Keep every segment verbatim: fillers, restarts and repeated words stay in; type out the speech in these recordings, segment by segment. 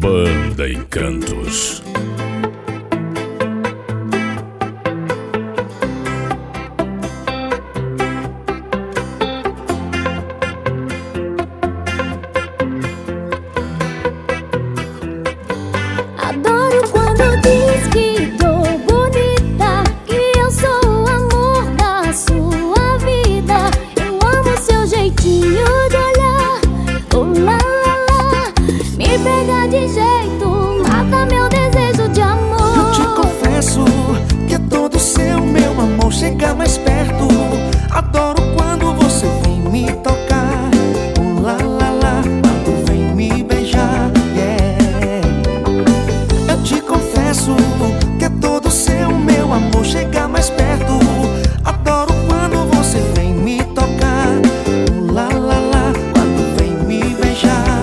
Banda Encantos. Adoro quando diz que tô bonita, que eu sou o amor da sua vida. Eu amo seu jeitinho de olhar, oh lá lá lá, me pega de jeito, mata meu desejo de amor. Eu te confesso que é todo seu, meu amor, chega mais perto. Adoro quando você vem me tocar, oh lá lá lá, quando vem me beijar, yeah. Eu te confesso que é todo seu, meu amor, chega mais perto. Adoro quando você vem me tocar, oh lá lá lá, quando vem me beijar.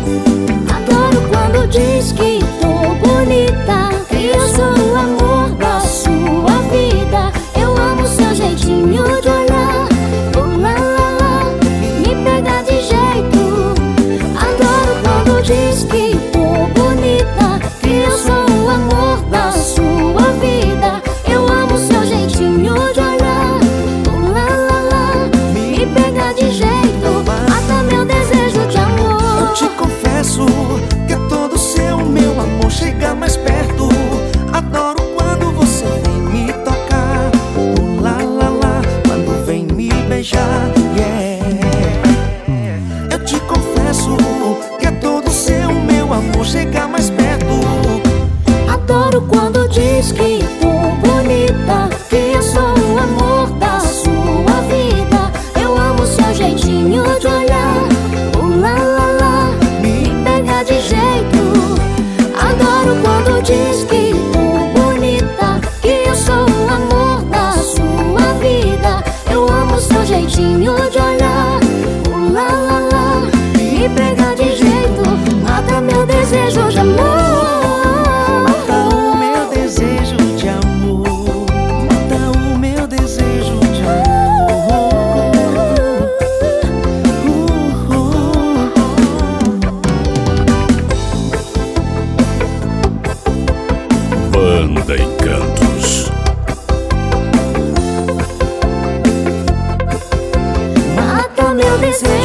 Adoro quando diz que tô bonita, que eu sou o amor da sua vida. Eu amo seu jeitinho de olhar, oh lá lá lá, me pega de jeito. Adoro quando diz que tô bonita, que eu sou o amor da sua vida. Eu amo seu jeitinho de olhar, oh lá lá lá, me pega de jeito, mata meu desejo de amor. Eu te confesso que é todo seu, meu amor, chega mais perto. Adoro quando você vem me tocar, oh lá lá lá, quando vem me beijar, yeah. Eu te confesso que é todo seu, meu amor, chega mais perto. Adoro quando diz que tô bonita, que eu sou o amor da sua vida. Eu amo seu jeitinho de olhar, oh lá lá lá, me pega de jeito. Adoro quando diz que tô bonita, que eu sou o amor da sua vida. Eu amo seu jeitinho de olhar, oh lá lá lá, me pega de jeito, mata meu desejo de amor. Mata o meu desejo de amor, mata o meu desejo de amor. Uh, uh, Banda Encantos. Mata meu desejo